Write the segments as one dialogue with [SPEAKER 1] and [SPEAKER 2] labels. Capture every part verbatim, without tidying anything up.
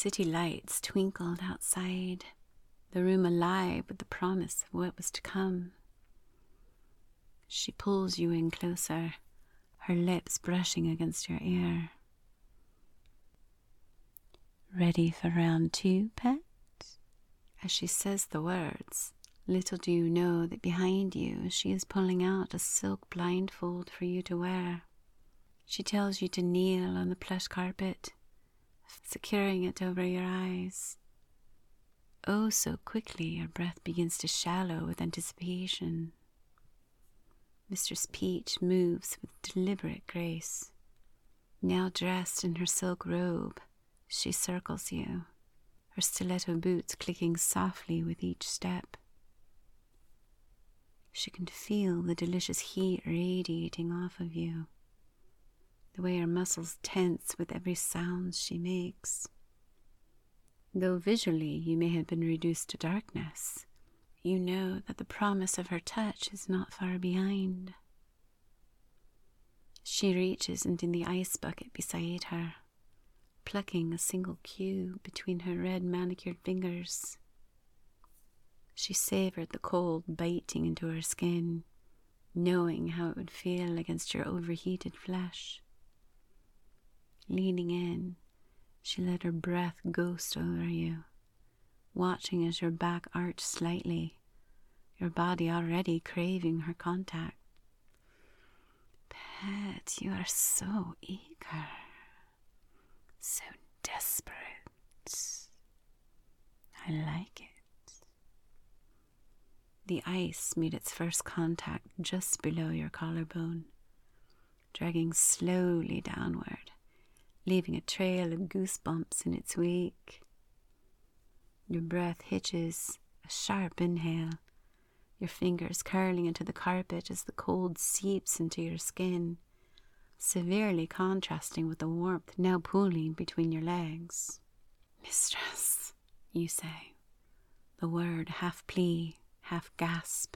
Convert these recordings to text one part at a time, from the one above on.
[SPEAKER 1] city lights twinkled outside, the room alive with the promise of what was to come. She pulls you in closer, her lips brushing against your ear. Ready for round two, pet? As she says the words, little do you know that behind you she is pulling out a silk blindfold for you to wear. She tells you to kneel on the plush carpet, securing it over your eyes. Oh, so quickly your breath begins to shallow with anticipation. Mistress Peach moves with deliberate grace. Now dressed in her silk robe, she circles you, her stiletto boots clicking softly with each step. She can feel the delicious heat radiating off of you, the way her muscles tense with every sound she makes. Though visually you may have been reduced to darkness, you know that the promise of her touch is not far behind. She reaches into the ice bucket beside her, plucking a single cube between her red manicured fingers. She savored the cold biting into her skin, knowing how it would feel against your overheated flesh. Leaning in, she let her breath ghost over you, watching as your back arched slightly, your body already craving her contact. Pet, you are so eager, so desperate. I like it. The ice made its first contact just below your collarbone, dragging slowly downward, leaving a trail of goosebumps in its wake. Your breath hitches, a sharp inhale, your fingers curling into the carpet as the cold seeps into your skin, severely contrasting with the warmth now pooling between your legs. Mistress, you say, the word half plea, half gasp.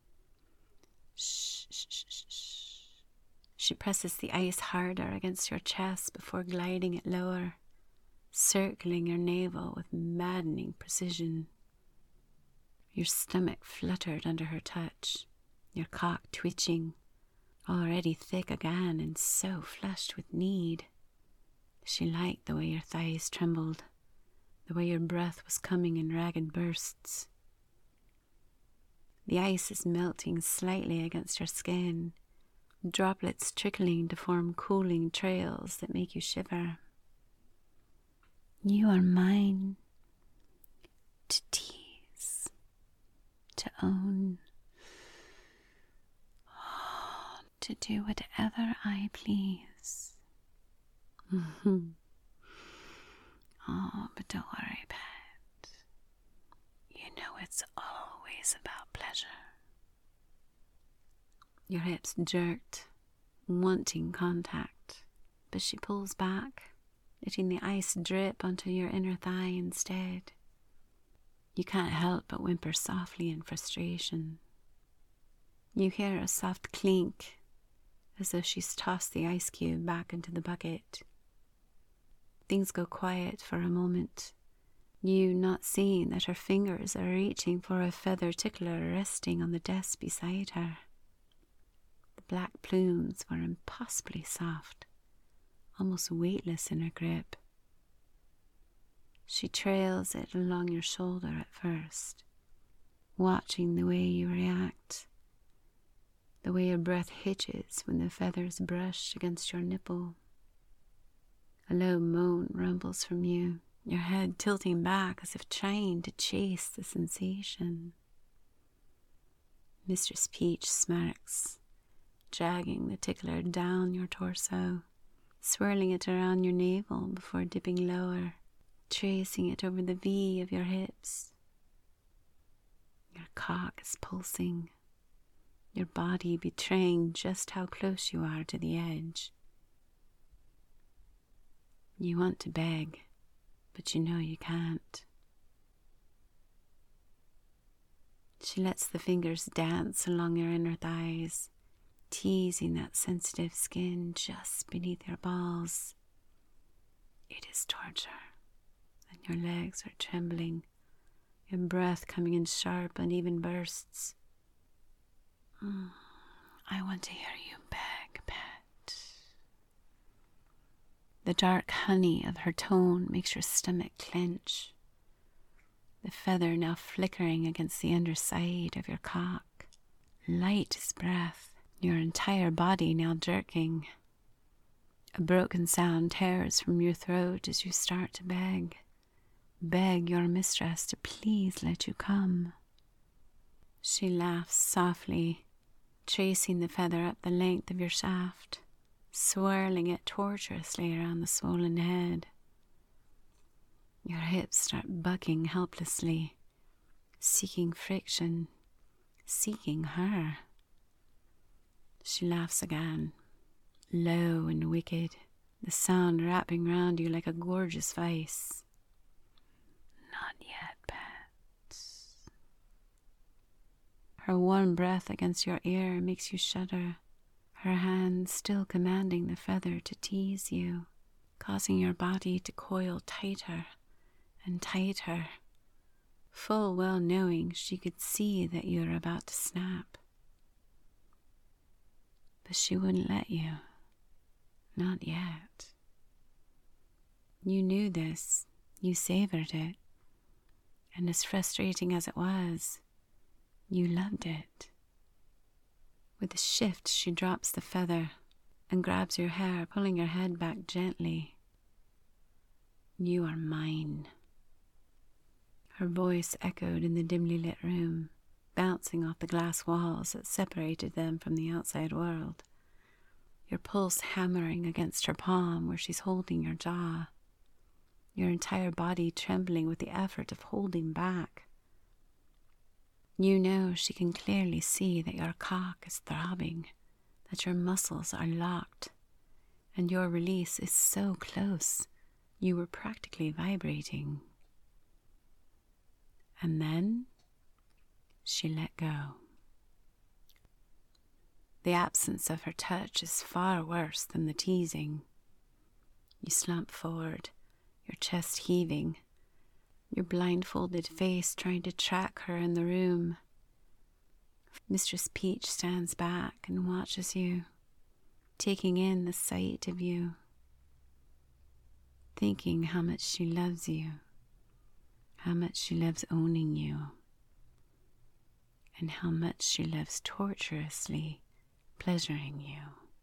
[SPEAKER 1] Shh, shh, shh, shh, shh. She presses the ice harder against your chest before gliding it lower, circling your navel with maddening precision. Your stomach fluttered under her touch, your cock twitching, already thick again and so flushed with need. She liked the way your thighs trembled, the way your breath was coming in ragged bursts. The ice is melting slightly against your skin, droplets trickling to form cooling trails that make you shiver. You are mine, to tease, to own, to do whatever I please. Oh, but don't worry, pet. You know it's always about pleasure. Your hips jerked, wanting contact, but she pulls back, letting the ice drip onto your inner thigh instead. You can't help but whimper softly in frustration. You hear a soft clink, as though she's tossed the ice cube back into the bucket. Things go quiet for a moment, you not seeing that her fingers are reaching for a feather tickler resting on the desk beside her. The black plumes were impossibly soft, almost weightless in her grip. She trails it along your shoulder at first, watching the way you react, the way your breath hitches when the feathers brush against your nipple. A low moan rumbles from you, your head tilting back as if trying to chase the sensation. Mistress Peach smirks, dragging the tickler down your torso, swirling it around your navel before dipping lower, tracing it over the V of your hips. Your cock is pulsing, your body betraying just how close you are to the edge. You want to beg, but you know you can't. She lets the fingers dance along your inner thighs, teasing that sensitive skin just beneath your balls. It is torture, and your legs are trembling, your breath coming in sharp, uneven bursts. Mm, I want to hear you beg, pet. The dark honey of her tone makes your stomach clench, the feather now flickering against the underside of your cock. Light as breath, your entire body now jerking. A broken sound tears from your throat as you start to beg. Beg your mistress to please let you come. She laughs softly, tracing the feather up the length of your shaft, swirling it tortuously around the swollen head. Your hips start bucking helplessly, seeking friction, seeking her. She laughs again, low and wicked, the sound wrapping round you like a gorgeous vice. Not yet, pet. Her warm breath against your ear makes you shudder, her hand still commanding the feather to tease you, causing your body to coil tighter and tighter, full well knowing she could see that you are about to snap. But she wouldn't let you. Not yet. You knew this. You savored it. And as frustrating as it was, you loved it. With a shift, she drops the feather and grabs your hair, pulling your head back gently. You are mine. Her voice echoed in the dimly lit room, bouncing off the glass walls that separated them from the outside world. Your pulse hammering against her palm where she's holding your jaw. Your entire body trembling with the effort of holding back. You know she can clearly see that your cock is throbbing, that your muscles are locked, and your release is so close you were practically vibrating. And then she let go. The absence of her touch is far worse than the teasing. You slump forward, your chest heaving, your blindfolded face trying to track her in the room. Mistress Peach stands back and watches you, taking in the sight of you, thinking how much she loves you, how much she loves owning you, and how much she loves torturously pleasuring you.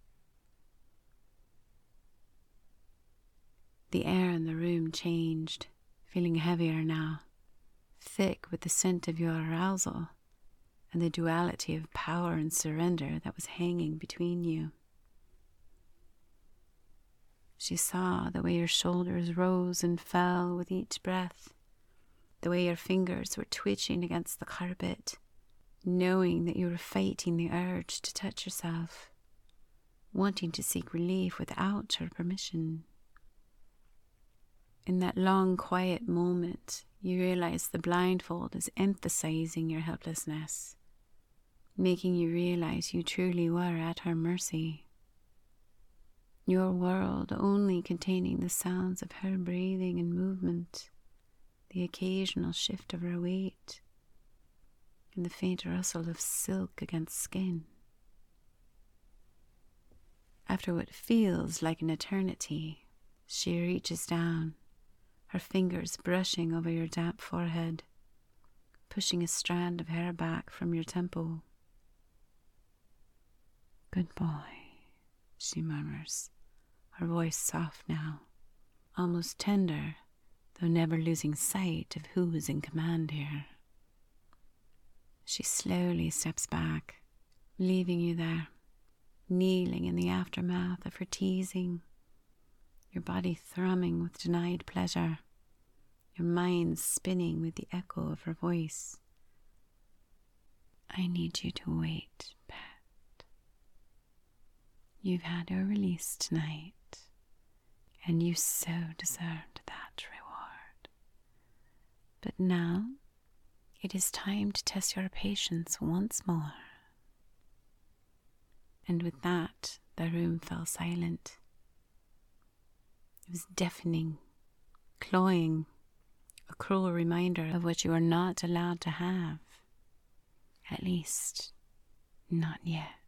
[SPEAKER 1] The air in the room changed, feeling heavier now, thick with the scent of your arousal and the duality of power and surrender that was hanging between you. She saw the way your shoulders rose and fell with each breath, the way your fingers were twitching against the carpet, knowing that you were fighting the urge to touch yourself, wanting to seek relief without her permission. In that long, quiet moment, you realize the blindfold is emphasizing your helplessness, making you realize you truly were at her mercy. Your world only containing the sounds of her breathing and movement, the occasional shift of her weight, and the faint rustle of silk against skin. After what feels like an eternity, she reaches down, her fingers brushing over your damp forehead, pushing a strand of hair back from your temple. "Good boy," she murmurs, her voice soft now, almost tender, though never losing sight of who is in command here. She slowly steps back, leaving you there, kneeling in the aftermath of her teasing, your body thrumming with denied pleasure, your mind spinning with the echo of her voice. "I need you to wait, pet. You've had your release tonight, and you so deserved that reward. But now it is time to test your patience once more." And with that, the room fell silent. It was deafening, cloying, a cruel reminder of what you are not allowed to have. At least, not yet.